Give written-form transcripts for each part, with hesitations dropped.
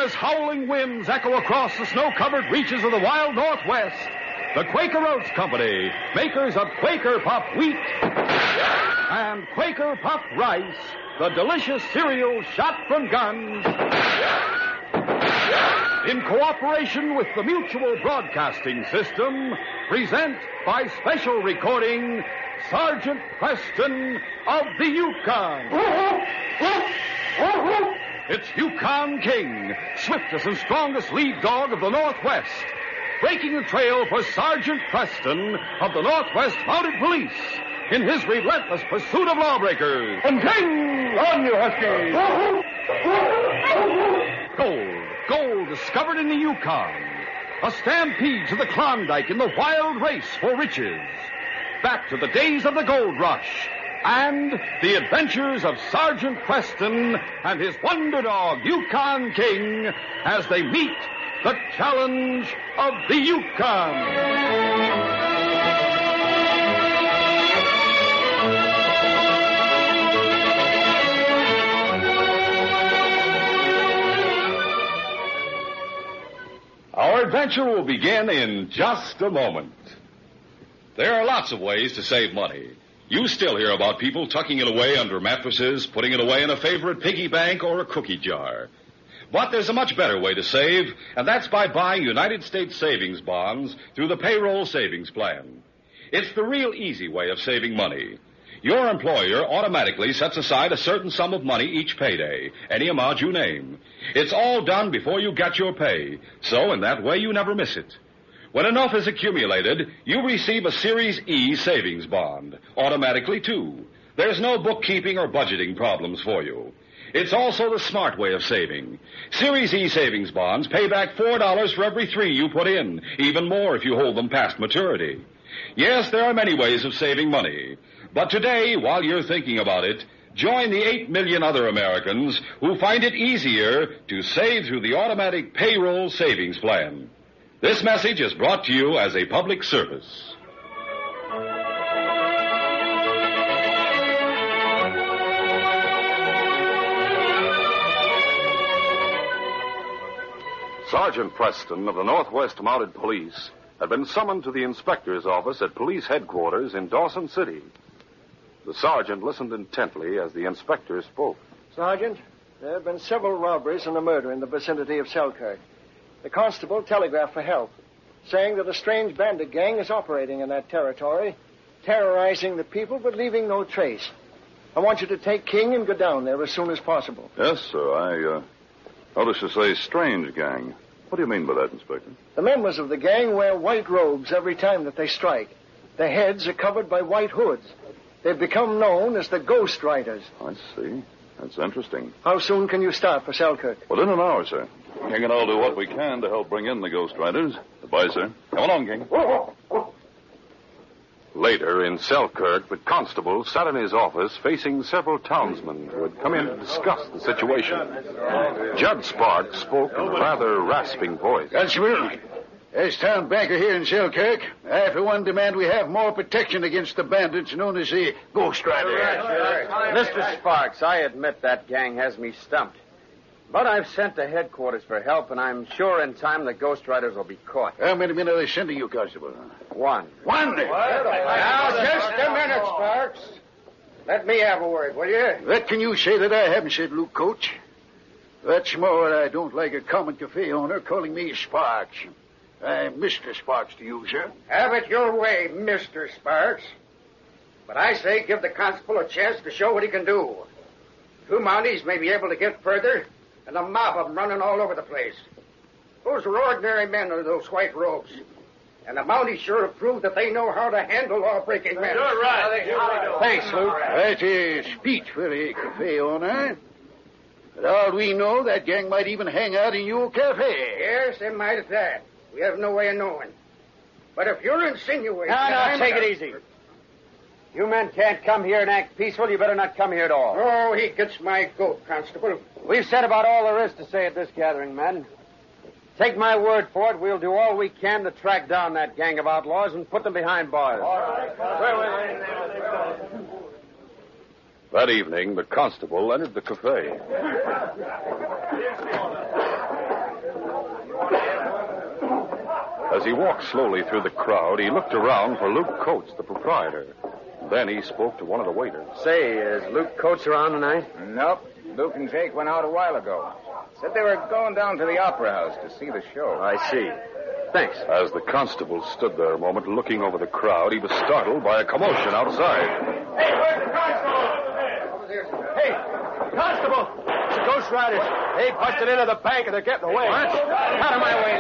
as howling winds echo across the snow-covered reaches of the wild Northwest, the Quaker Oats Company, makers of Quaker Puff Wheat and Quaker Puff Rice, the delicious cereal shot from guns, in cooperation with the Mutual Broadcasting System, present by special recording Sergeant Preston of the Yukon. It's Yukon King, swiftest and strongest lead dog of the Northwest, breaking the trail for Sergeant Preston of the Northwest Mounted Police in his relentless pursuit of lawbreakers. And King, on you, Husky! Gold discovered in the Yukon. A stampede to the Klondike in the wild race for riches. Back to the days of the gold rush. And the adventures of Sergeant Preston and his wonder dog, Yukon King, as they meet the challenge of the Yukon. Our adventure will begin in just a moment. There are lots of ways to save money. You still hear about people tucking it away under mattresses, putting it away in a favorite piggy bank or a cookie jar. But there's a much better way to save, and that's by buying United States savings bonds through the payroll savings plan. It's the real easy way of saving money. Your employer automatically sets aside a certain sum of money each payday, any amount you name. It's all done before you get your pay, so in that way you never miss it. When enough is accumulated, you receive a Series E savings bond, automatically too. There's no bookkeeping or budgeting problems for you. It's also the smart way of saving. Series E savings bonds pay back $4 for every $3 you put in, even more if you hold them past maturity. Yes, there are many ways of saving money. But today, while you're thinking about it, join the 8 million other Americans who find it easier to save through the automatic payroll savings plan. This message is brought to you as a public service. Sergeant Preston of the Northwest Mounted Police had been summoned to the inspector's office at police headquarters in Dawson City. The sergeant listened intently as the inspector spoke. Sergeant, there have been several robberies and a murder in the vicinity of Selkirk. The constable telegraphed for help, saying that a strange bandit gang is operating in that territory, terrorizing the people but leaving no trace. I want you to take King and go down there as soon as possible. Yes, sir. I noticed you say strange gang. What do you mean by that, Inspector? The members of the gang wear white robes every time that they strike. Their heads are covered by white hoods. They've become known as the Ghost Riders. I see. That's interesting. How soon can you start for Selkirk? Within an hour, sir. King and I'll do what we can to help bring in the Ghost Riders. Goodbye, sir. Come along, King. Later, in Selkirk, the constable sat in his office facing several townsmen who had come in to discuss the situation. Judge Sparks spoke in a rather rasping voice. Constable, as town banker here in Selkirk, I, for one, demand we have more protection against the bandits known as the Ghost Riders. Mr. Sparks, I admit that gang has me stumped. But I've sent to headquarters for help, and I'm sure in time the Ghost Riders will be caught. How many men are they sending you, Constable? One. One? Now, just a minute, Sparks. Let me have a word, will you? What can you say that I haven't said, Luke Coach? That's more, I don't like a common cafe owner calling me Sparks. I'm Mr. Sparks to you, sir. Have it your way, Mr. Sparks. But I say give the constable a chance to show what he can do. 2 Mounties may be able to get further, and a mob of them running all over the place. Those are ordinary men under those white robes. And the Mounties sure have proved that they know how to handle law-breaking men. You're right. Thanks, Luke. That's a speech for a cafe owner. But all we know, that gang might even hang out in your cafe. Yes, they might at that. We have no way of knowing. But if you're insinuating... No, take it easy. You men can't come here and act peaceful. You better not come here at all. Oh, he gets my goat, Constable. We've said about all there is to say at this gathering, men. Take my word for it, we'll do all we can to track down that gang of outlaws and put them behind bars. All right. That evening, the constable entered the cafe. As he walked slowly through the crowd, he looked around for Luke Coates, the proprietor. Then he spoke to one of the waiters. Say, is Luke Coates around tonight? Nope. Luke and Jake went out a while ago. Said they were going down to the Opera House to see the show. I see. Thanks. As the constable stood there a moment looking over the crowd, he was startled by a commotion outside. Hey, where's the constable? Hey, constable! It's the Ghost Riders. They busted into the bank and they're getting away. What? Out of my way,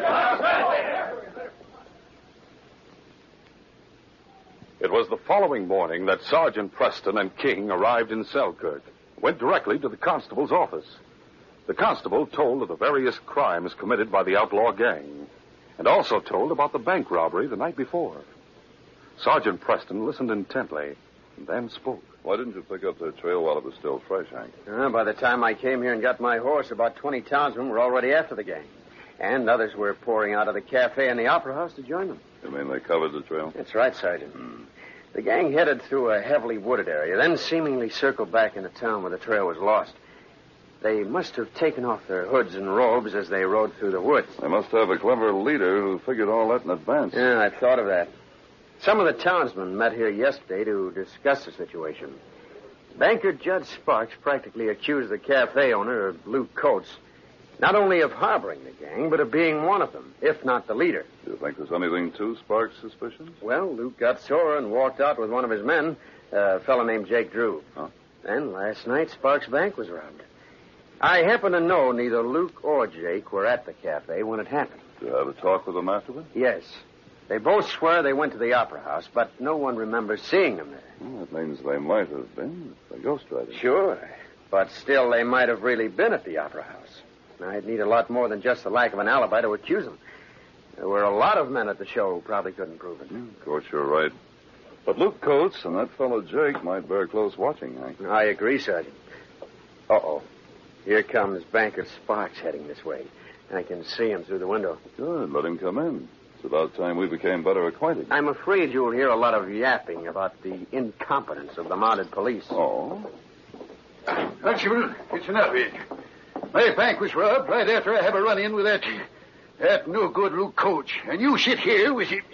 It was the following morning that Sergeant Preston and King arrived in Selkirk, went directly to the constable's office. The constable told of the various crimes committed by the outlaw gang, and also told about the bank robbery the night before. Sergeant Preston listened intently, and then spoke. Why didn't you pick up their trail while it was still fresh, Hank? By the time I came here and got my horse, about 20 townsmen were already after the gang. And others were pouring out of the cafe and the Opera House to join them. You mean they covered the trail? That's right, Sergeant. The gang headed through a heavily wooded area, then seemingly circled back into town where the trail was lost. They must have taken off their hoods and robes as they rode through the woods. They must have a clever leader who figured all that in advance. Yeah, I thought of that. Some of the townsmen met here yesterday to discuss the situation. Banker Judd Sparks practically accused the cafe owner, Luke Coates, not only of harboring the gang, but of being one of them, if not the leader. Do you think there's anything to Sparks' suspicions? Well, Luke got sore and walked out with one of his men, a fellow named Jake Drew. Huh? Then last night, Sparks' bank was robbed. I happen to know neither Luke or Jake were at the cafe when it happened. Did you have a talk with them afterward? Yes. They both swear they went to the Opera House, but no one remembers seeing them there. Well, that means they might have been the Ghost Riders. Sure. But still, they might have really been at the Opera House. I'd need a lot more than just the lack of an alibi to accuse them. There were a lot of men at the show who probably couldn't prove it. Of course, you're right. But Luke Coates and that fellow Jake might bear close watching, Hank. I agree, Sergeant. Uh-oh. Here comes Banker Sparks heading this way. I can see him through the window. Good. Let him come in. It's about time we became better acquainted. I'm afraid you'll hear a lot of yapping about the incompetence of the mounted police. Oh? Constable, it's enough, Ed. My bank was robbed right after I have a run-in with that no-good Luke Coates. And you sit here with him.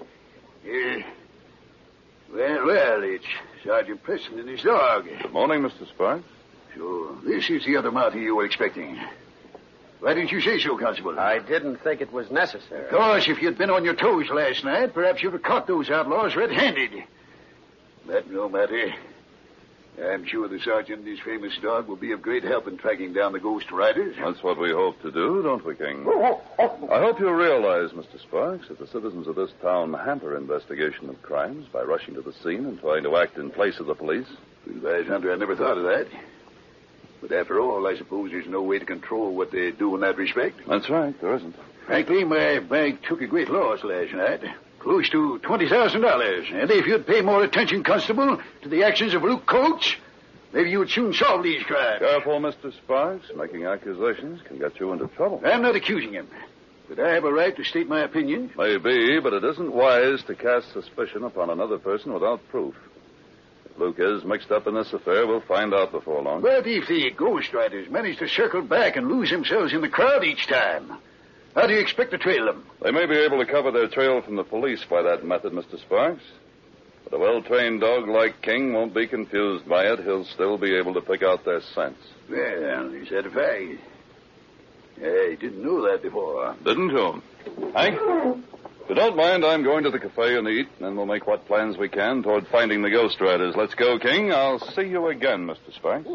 Well, it's Sergeant Preston and his dog. Good morning, Mr. Sparks. So this is the other Mountie you were expecting. Why didn't you say so, Constable? I didn't think it was necessary. Of course, if you'd been on your toes last night, perhaps you'd have caught those outlaws red-handed. But no matter. I'm sure the sergeant and his famous dog will be of great help in tracking down the Ghost Riders. That's what we hope to do, don't we, King? I hope you realize, Mr. Sparks, that the citizens of this town hamper investigation of crimes by rushing to the scene and trying to act in place of the police. Advise, Hunter, I never thought of that. But after all, I suppose there's no way to control what they do in that respect. That's right, there isn't. Frankly, my bank took a great loss last night. Close to $20,000. And if you'd pay more attention, Constable, to the actions of Luke Coates, maybe you would soon solve these crimes. Careful, Mr. Sparks. Making accusations can get you into trouble. I'm not accusing him. But I have a right to state my opinion. Maybe, but it isn't wise to cast suspicion upon another person without proof. If Luke is mixed up in this affair, we'll find out before long. But if the Ghost Riders manage to circle back and lose themselves in the crowd each time, how do you expect to trail them? They may be able to cover their trail from the police by that method, Mr. Sparks. But a well-trained dog like King won't be confused by it. He'll still be able to pick out their scents. Well, is that a fact? I didn't know that before. Didn't you? Hank? If you don't mind, I'm going to the cafe and eat, and then we'll make what plans we can toward finding the Ghost Riders. Let's go, King. I'll see you again, Mr. Sparks.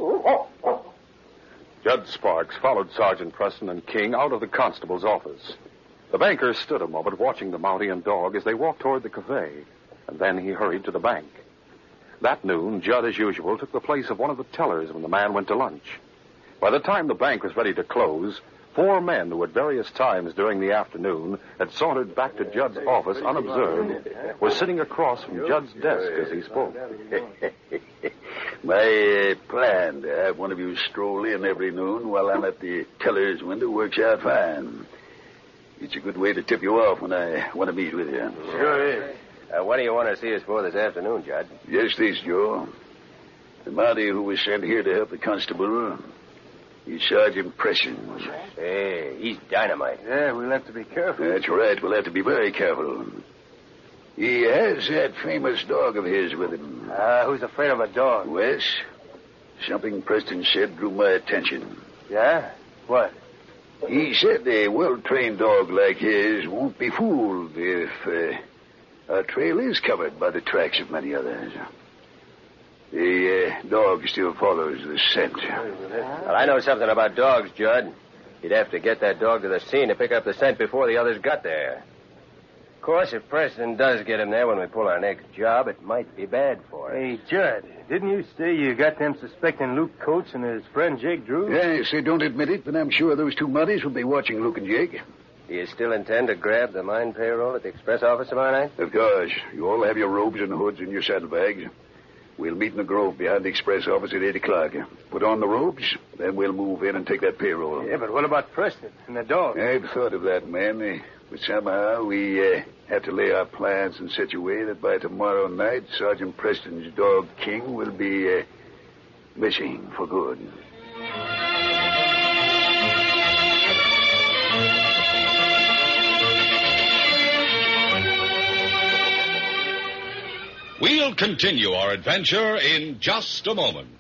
Judd Sparks followed Sergeant Preston and King out of the constable's office. The banker stood a moment watching the Mountie and dog as they walked toward the cafe, and then he hurried to the bank. That noon, Judd, as usual, took the place of one of the tellers when the man went to lunch. By the time the bank was ready to close, 4 men who at various times during the afternoon had sauntered back to Judd's office unobserved were sitting across from Judd's desk as he spoke. My plan to have one of you stroll in every noon while I'm at the teller's window works out fine. It's a good way to tip you off when I want to meet with you. Sure is. What do you want to see us for this afternoon, Judd? Just this, Joe. The Mountie who was sent here to help the constable, He's Sergeant Preston. Hey, he's dynamite. Yeah, we'll have to be careful. That's right. We'll have to be very careful. He has that famous dog of his with him. Who's afraid of a dog? Wes, something Preston said drew my attention. Yeah? What? He said a well-trained dog like his won't be fooled if our trail is covered by the tracks of many others. The dog still follows the scent. Well, I know something about dogs, Judd. You'd have to get that dog to the scene to pick up the scent before the others got there. Of course, if Preston does get him there when we pull our next job, it might be bad for us. Hey, Judd, didn't you say you got them suspecting Luke Coates and his friend Jake Drew? Yes, they don't admit it, but I'm sure those two muddies will be watching Luke and Jake. Do you still intend to grab the mine payroll at the express office tomorrow night? Of course. You all have your robes and hoods in your saddlebags. We'll meet in the grove behind the express office at 8 o'clock. Put on the robes, then we'll move in and take that payroll. Yeah, but what about Preston and the dog? I've thought of that, man. But somehow we have to lay our plans in such a way that by tomorrow night, Sergeant Preston's dog, King, will be missing for good. We'll continue our adventure in just a moment.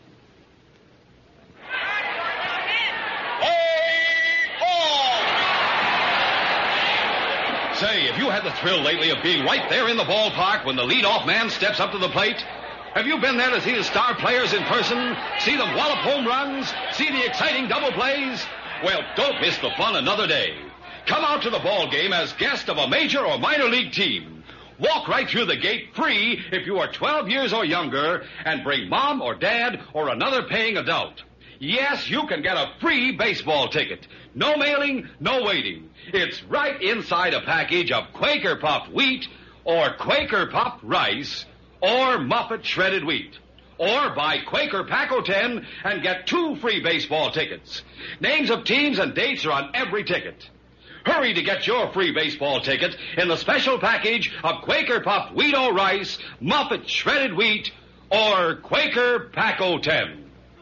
Say, have you had the thrill lately of being right there in the ballpark when the leadoff man steps up to the plate? Have you been there to see the star players in person? See them wallop home runs? See the exciting double plays? Well, don't miss the fun another day. Come out to the ball game as guest of a major or minor league team. Walk right through the gate free if you are 12 years or younger and bring mom or dad or another paying adult. Yes, you can get a free baseball ticket. No mailing, no waiting. It's right inside a package of Quaker Puffed wheat or Quaker Puffed rice or Muffet shredded wheat. Or buy Quaker Pack-O-10 and get 2 free baseball tickets. Names of teams and dates are on every ticket. Hurry to get your free baseball ticket in the special package of Quaker Puffed wheat or rice, Muffet shredded wheat, or Quaker Pack-O-10.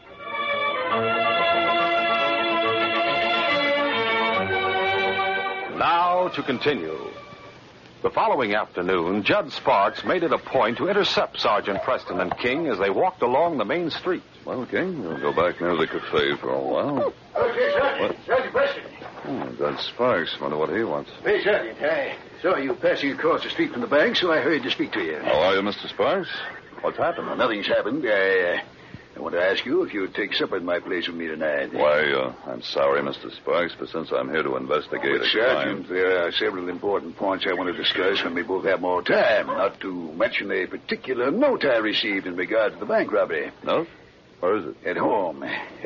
Now to continue. The following afternoon, Judd Sparks made it a point to intercept Sergeant Preston and King as they walked along the main street. Well, King, we'll go back near the cafe for a while. Okay, Sergeant. Sergeant Preston. Oh, Judd Sparks. Wonder what he wants. Hey, Sergeant. I saw you passing across the street from the bank, so I hurried to speak to you. How are you, Mr. Sparks? What's happened? Well, nothing's happened. I want to ask you if you'd take supper at my place with me tonight. Why, I'm sorry, Mr. Sparks, but since I'm here to investigate But, a Sergeant, crime... there are several important points I want to discuss when we both have more time, not to mention a particular note I received in regard to the bank robbery. Note? Where is it? At home.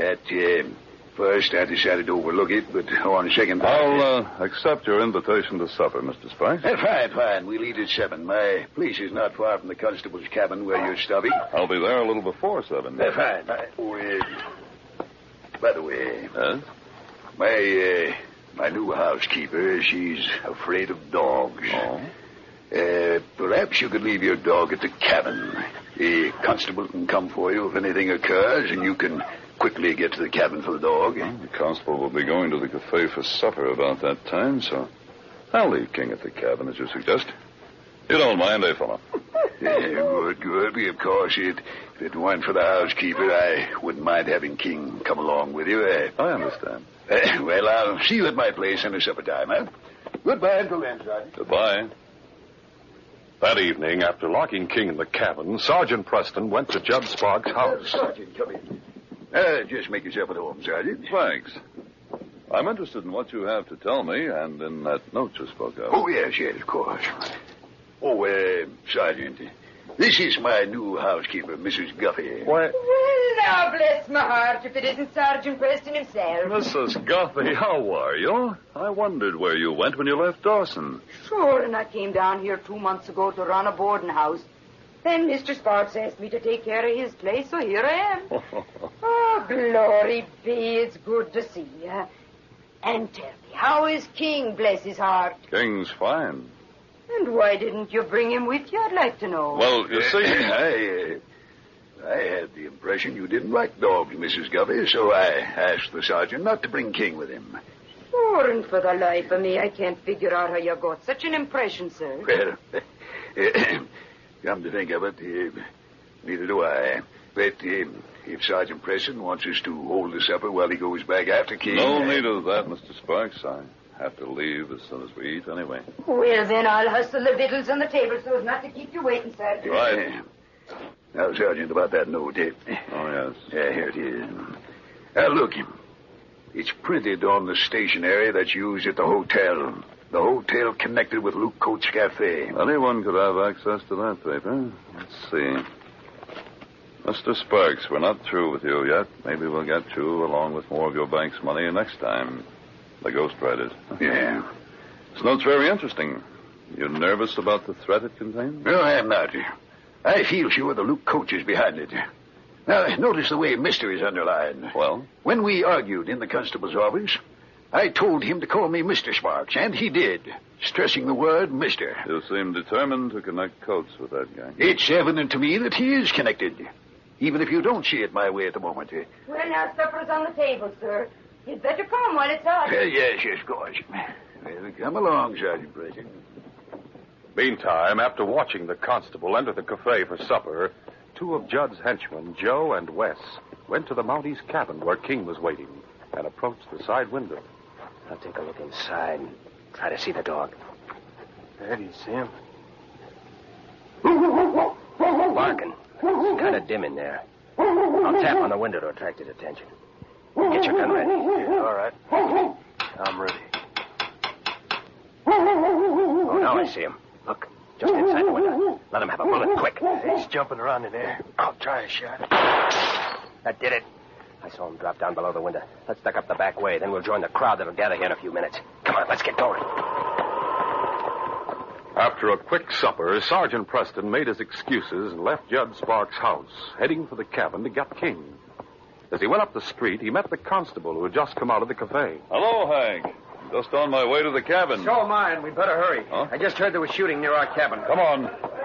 First, I decided to overlook it, but on second thought... I'll accept your invitation to supper, Mr. Sparks. Fine. We'll eat at 7. My place is not far from the constable's cabin where you're stopping. I'll be there a little before 7. Fine. Oh, by the way... Huh? My new housekeeper, she's afraid of dogs. Oh? Perhaps you could leave your dog at the cabin. The constable can come for you if anything occurs, and you can quickly get to the cabin for the dog. Well, the constable will be going to the cafe for supper about that time, so I'll leave King at the cabin, as you suggest. You don't mind, fella? Good. Of course, if it weren't for the housekeeper, I wouldn't mind having King come along with you. I understand. Well, I'll see you at my place in supper time, huh? Goodbye until then, Sergeant. Goodbye. That evening, after locking King in the cabin, Sergeant Preston went to Judd Sparks' house. Sergeant, come in. Just make yourself at home, Sergeant. Thanks. I'm interested in what you have to tell me and in that note you spoke of. Oh, yes, of course. Oh, Sergeant, this is my new housekeeper, Mrs. Guffey. What? Well, now, bless my heart, if it isn't Sergeant Preston himself. Mrs. Guffey, how are you? I wondered where you went when you left Dawson. Sure, and I came down here 2 months ago to run a boarding house. Then Mr. Sparks asked me to take care of his place, so here I am. Oh, glory be, it's good to see you. And tell me, how is King, bless his heart? King's fine. And why didn't you bring him with you, I'd like to know. Well, you see... I had the impression you didn't like dogs, Mrs. Guffey, so I asked the sergeant not to bring King with him. Sure, and for the life of me, I can't figure out how you got such an impression, sir. Well, come to think of it, neither do I. But if Sergeant Preston wants us to hold the supper while he goes back after King... No need of that, Mr. Sparks. I have to leave as soon as we eat anyway. Well, then I'll hustle the victuals on the table so as not to keep you waiting, sir. Right. Now, Sergeant, about that note. Oh, yes. Yeah, here it is. Now, look. It's printed on the stationery that's used at the hotel. The hotel connected with Luke Coates' Cafe. Anyone could have access to that paper. Let's see. Mr. Sparks, we're not through with you yet. Maybe we'll get you along with more of your bank's money next time. The Ghost Riders. Yeah. This note's very interesting. You nervous about the threat it contains? No, I am not. I feel sure the Luke Coates is behind it. Now, notice the way Mr. is underlined. Well? When we argued in the constable's office, I told him to call me Mr. Sparks, and he did, stressing the word Mr. You seem determined to connect Coates with that gang. It's evident to me that he is connected, even if you don't see it my way at the moment. Well, now, supper's on the table, sir. You'd better come while it's hot. Yes, of course. Well, come along, Sergeant Preston. Meantime, after watching the constable enter the cafe for supper, two of Judd's henchmen, Joe and Wes, went to the Mounties' cabin where King was waiting and approached the side window. I'll take a look inside and try to see the dog. There, do you see him? Barking. It's kind of dim in there. I'll tap on the window to attract his attention. Get your gun ready. All right. I'm ready. Oh, now I see him. Look, just inside the window. Let him have a bullet, quick. He's jumping around in there. I'll try a shot. That did it. I saw him drop down below the window. Let's duck up the back way. Then we'll join the crowd that'll gather here in a few minutes. Come on, let's get going. After a quick supper, Sergeant Preston made his excuses and left Judd Sparks' house, heading for the cabin to get King. As he went up the street, he met the constable who had just come out of the cafe. Hello, Hank. Just on my way to the cabin. So am I, and we'd better hurry. Huh? I just heard there was shooting near our cabin. Come on.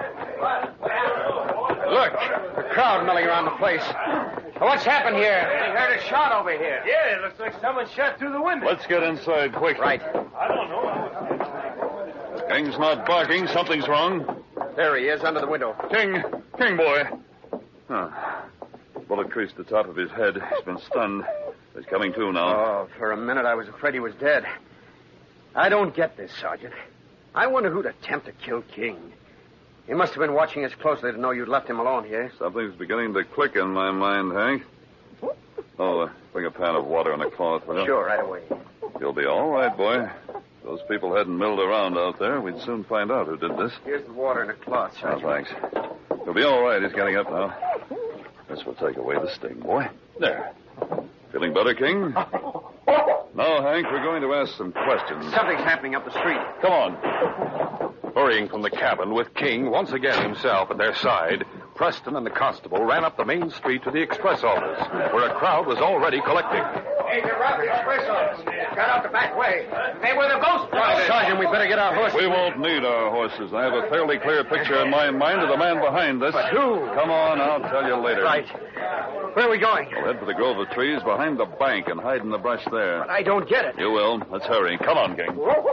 Look, the crowd milling around the place. What's happened here? We heard a shot over here. Yeah, it looks like someone shot through the window. Let's get inside quick. Right. I don't know. King's not barking. Something's wrong. There he is, under the window. King boy. Huh. Bullet creased the top of his head. He's been stunned. He's coming to now. Oh, for a minute I was afraid he was dead. I don't get this, Sergeant. I wonder who'd attempt to kill King. He must have been watching us closely to know you'd left him alone here. Something's beginning to click in my mind, Hank. Oh, bring a pan of water and a cloth, will you? Sure, right away. You'll be all right, boy. If those people hadn't milled around out there, we'd soon find out who did this. Here's the water and a cloth, Oh, Sergeant. thanks. You'll be all right. He's getting up now. This will take away the sting, boy. There. Feeling better, King? Now, Hank, we're going to ask some questions. Something's happening up the street. Come on. Hurrying from the cabin with King once again himself at their side, Preston and the constable ran up the main street to the express office, where a crowd was already collecting. Hey, you're out the express office. Got out the back way. They were the Ghost Riders. Sergeant, we better get our horses. We won't need our horses. I have a fairly clear picture in my mind of the man behind this. But who? Come on, I'll tell you later. Right. Where are we going? We'll head for the grove of trees behind the bank and hide in the brush there. But I don't get it. You will. Let's hurry. Come on, King.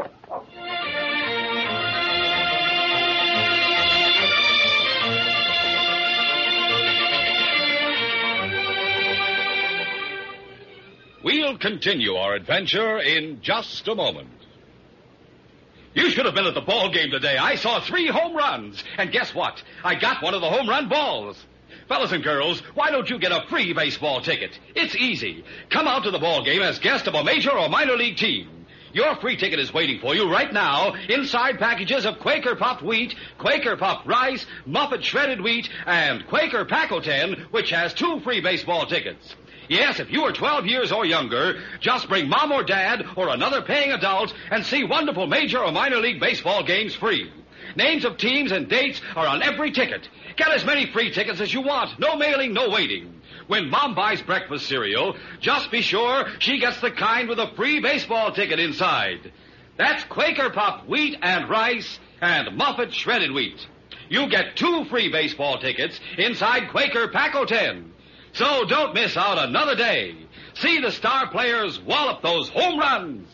We'll continue our adventure in just a moment. You should have been at the ball game today. I saw 3 home runs. And guess what? I got one of the home run balls. Fellas and girls, why don't you get a free baseball ticket? It's easy. Come out to the ball game as guest of a major or minor league team. Your free ticket is waiting for you right now inside packages of Quaker Puffed Wheat, Quaker Puffed Rice, Muffet Shredded Wheat, and Quaker Pack-O-Ten, which has 2 free baseball tickets. Yes, if you are 12 years or younger, just bring Mom or Dad or another paying adult and see wonderful major or minor league baseball games free. Names of teams and dates are on every ticket. Get as many free tickets as you want. No mailing, no waiting. When Mom buys breakfast cereal, just be sure she gets the kind with a free baseball ticket inside. That's Quaker Puffed Wheat and Rice and Muffet Shredded Wheat. you get 2 free baseball tickets inside Quaker Pack-O-10. So don't miss out another day. See the star players wallop those home runs.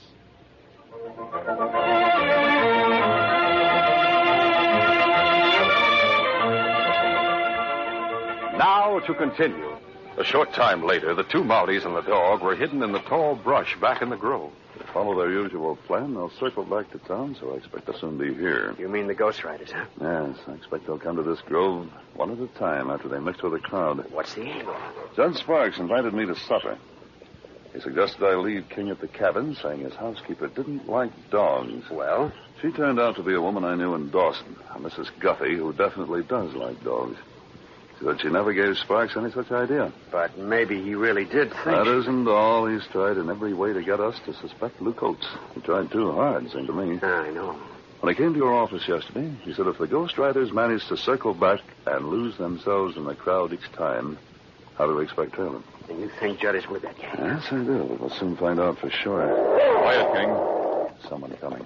Now to continue. A short time later, the 2 Mounties and the dog were hidden in the tall brush back in the grove. They follow their usual plan. They'll circle back to town, so I expect they'll soon be here. You mean the Ghost Riders, huh? Yes, I expect they'll come to this grove one at a time after they mix with the crowd. What's the angle? Judge Sparks invited me to supper. He suggested I leave King at the cabin, saying his housekeeper didn't like dogs. Well? She turned out to be a woman I knew in Dawson, a Mrs. Guffey, who definitely does like dogs. She said she never gave Sparks any such idea. But maybe he really did think... That isn't all. He's tried in every way to get us to suspect Luke Oates. He tried too hard, seemed to me. I know. When I came to your office yesterday, he said if the Ghost Riders managed to circle back and lose themselves in the crowd each time, how do we expect trailing? And you think Judd is with that gang? Yes, I do. But we'll soon find out for sure. Quiet, King. Someone coming.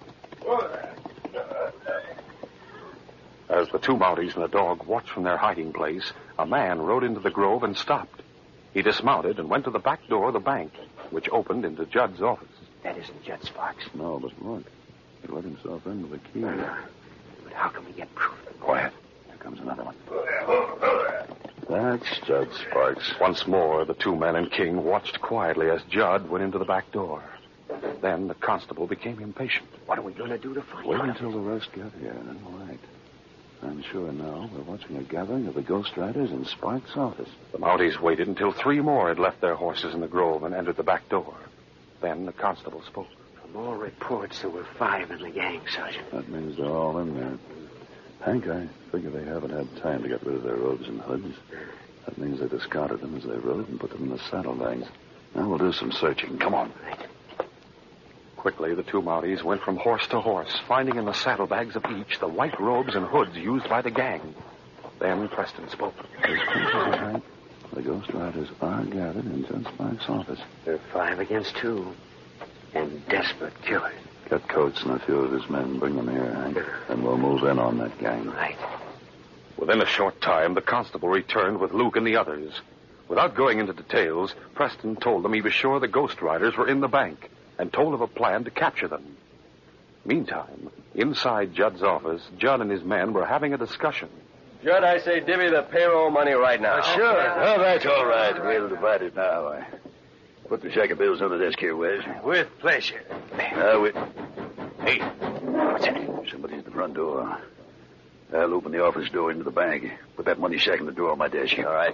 As the 2 Mounties and the dog watched from their hiding place, a man rode into the grove and stopped. He dismounted and went to the back door of the bank, which opened into Judd's office. That isn't Judd Sparks. No, but look. He let himself in with a key. But how can we get proof? Quiet. Here comes another one. That's Judd Sparks. Once more, the 2 men and King watched quietly as Judd went into the back door. Then the constable became impatient. What are we going to do to find Wait out? until the rest get here. All right. I'm sure now we're watching a gathering of the Ghost Riders in Sparks' office. The Mounties waited until 3 more had left their horses in the grove and entered the back door. Then the constable spoke. From all reports, there were 5 in the gang, Sergeant. That means they're all in there. Hank, I figure they haven't had time to get rid of their robes and hoods. That means they discarded them as they rode and put them in the saddlebags. Now we'll do some searching. Come on. Right. Quickly, the 2 Mounties went from horse to horse, finding in the saddlebags of each the white robes and hoods used by the gang. Then Preston spoke. His pictures are right. The Ghost Riders are gathered in Judge Sparks' office. They're 5 against 2. And desperate killers. Get Coates and a few of his men. Bring them here, Hank. And we'll move in on that gang. Right. Within a short time, the constable returned with Luke and the others. Without going into details, Preston told them he was sure the Ghost Riders were in the bank and told of a plan to capture them. Meantime, inside Judd's office, Judd and his men were having a discussion. Judd, I say divvy the payroll money right now. Sure. Oh, that's all right. We'll divide it now. Put the check of bills on the desk here, Wes. With pleasure. Hey, what's that? Somebody's at the front door. I'll open the office door into the bank. Put that money sack in the drawer of my desk. All right.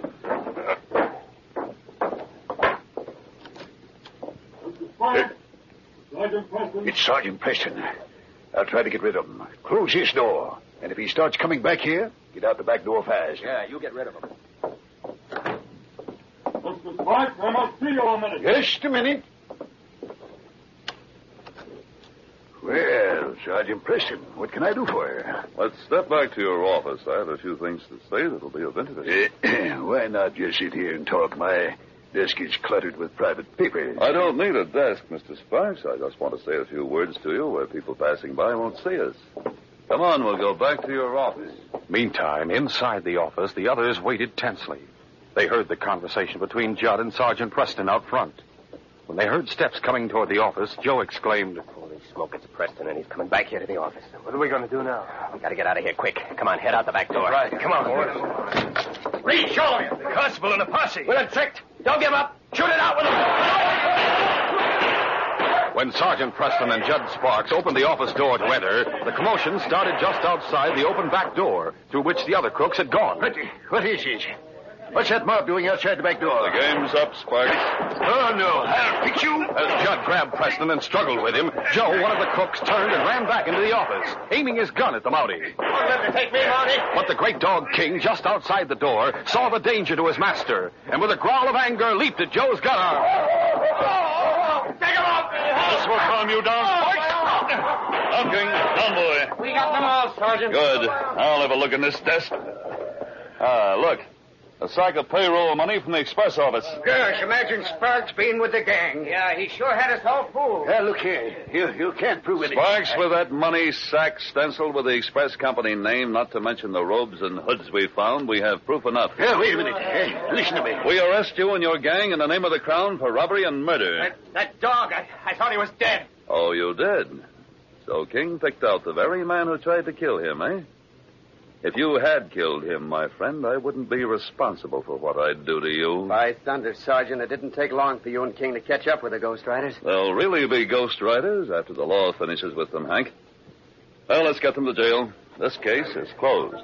It's Sergeant Preston. I'll try to get rid of him. Close this door. And if he starts coming back here, get out the back door fast. Yeah, you get rid of him. Mr. Sparks, I must see you a minute. Just a minute. Well, Sergeant Preston, what can I do for you? Let's step back to your office. I have a few things to say that'll be of interest. Why not just sit here and talk? My desk is cluttered with private papers. I don't need a desk, Mr. Sparks. I just want to say a few words to you where people passing by won't see us. Come on, we'll go back to your office. Meantime, inside the office, the others waited tensely. They heard the conversation between Judd and Sergeant Preston out front. When they heard steps coming toward the office, Joe exclaimed, Holy smoke, it's Preston, and he's coming back here to the office. What are we going to do now? We got to get out of here quick. Come on, head out the back door. Right. Come on, boys. Reed, show him. The constable and the posse. We're tricked. Don't give up. Shoot it out with them. When Sergeant Preston and Judd Sparks opened the office door to enter, the commotion started just outside the open back door, through which the other crooks had gone. What is it? What's that mob doing outside the back door? The game's up, Sparks. Oh, no. I'll fix you. As Judd grabbed Preston and struggled with him, Joe, one of the crooks, turned and ran back into the office, aiming his gun at the Mountie. Don't let me take me, Mountie. But the great dog King, just outside the door, saw the danger to his master, and with a growl of anger, leaped at Joe's gun arm. Take him off. This will calm you down, Sparks. Down, King. Down, boy. We got them all, Sergeant. Good. I'll have a look in this desk. Look. A sack of payroll money from the express office. Gosh, imagine Sparks being with the gang. Yeah, he sure had us all fooled. Look here. You can't prove it. Sparks with that money sack stenciled with the express company name, not to mention the robes and hoods we found, we have proof enough. Wait a minute. Hey, listen to me. We arrest you and your gang in the name of the Crown for robbery and murder. That dog, I thought he was dead. Oh, you did? So King picked out the very man who tried to kill him, eh? If you had killed him, my friend, I wouldn't be responsible for what I'd do to you. By thunder, Sergeant, it didn't take long for you and King to catch up with the Ghost Riders. They'll really be Ghost Riders after the law finishes with them, Hank. Well, let's get them to jail. This case is closed.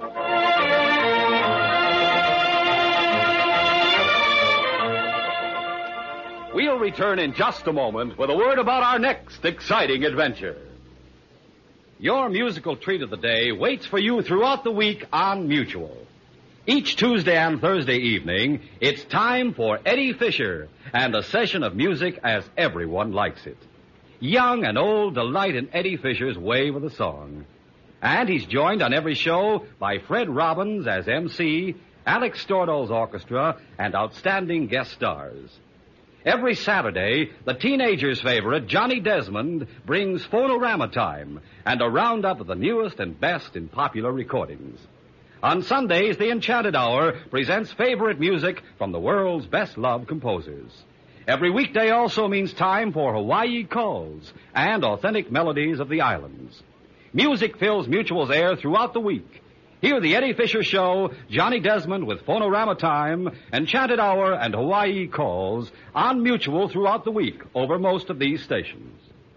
We'll return in just a moment with a word about our next exciting adventure. Your musical treat of the day waits for you throughout the week on Mutual. Each Tuesday and Thursday evening, it's time for Eddie Fisher and a session of music as everyone likes it. Young and old delight in Eddie Fisher's way with a song. And he's joined on every show by Fred Robbins as MC, Alex Stordo's orchestra, and outstanding guest stars. Every Saturday, the teenager's favorite, Johnny Desmond, brings Phonorama Time and a roundup of the newest and best in popular recordings. On Sundays, the Enchanted Hour presents favorite music from the world's best-loved composers. Every weekday also means time for Hawaii Calls and authentic melodies of the islands. Music fills Mutual's air throughout the week. Hear the Eddie Fisher Show, Johnny Desmond with Phonorama Time, Enchanted Hour, and Hawaii Calls on Mutual throughout the week over most of these stations.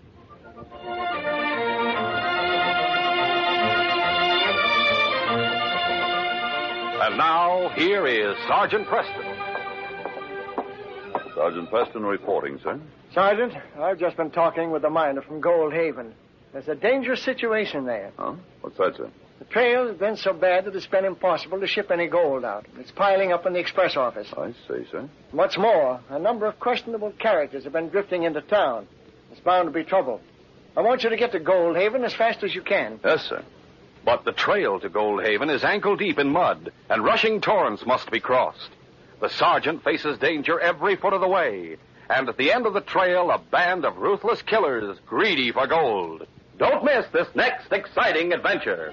And now, here is Sergeant Preston. Sergeant Preston reporting, sir. Sergeant, I've just been talking with the miner from Gold Haven. There's a dangerous situation there. Huh? What's that, sir? The trail has been so bad that it's been impossible to ship any gold out. It's piling up in the express office. I see, sir. What's more, a number of questionable characters have been drifting into town. There's bound to be trouble. I want you to get to Gold Haven as fast as you can. Yes, sir. But the trail to Gold Haven is ankle deep in mud, and rushing torrents must be crossed. The sergeant faces danger every foot of the way, and at the end of the trail, a band of ruthless killers greedy for gold. Don't miss this next exciting adventure.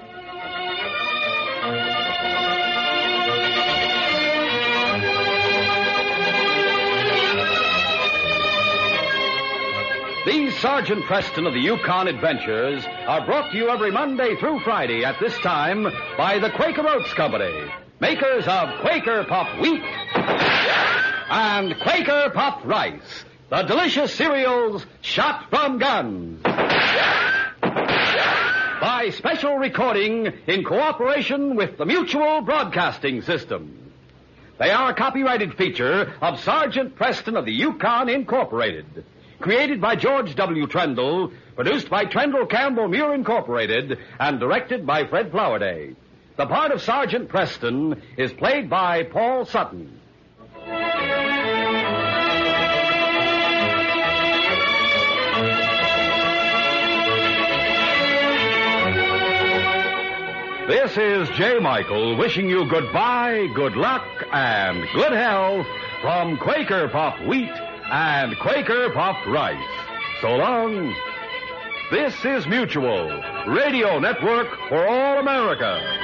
These Sergeant Preston of the Yukon Adventures are brought to you every Monday through Friday at this time by the Quaker Oats Company, makers of Quaker Puff Wheat and Quaker Puff Rice, the delicious cereals shot from guns. By special recording in cooperation with the Mutual Broadcasting System. They are a copyrighted feature of Sergeant Preston of the Yukon Incorporated. Created by George W. Trendle, produced by Trendle Campbell Muir Incorporated, and directed by Fred Flowerday. The part of Sergeant Preston is played by Paul Sutton. This is J. Michael wishing you goodbye, good luck, and good health from Quaker Puff Wheat and Quaker Puff Rice. So long. This is Mutual, Radio Network for all America.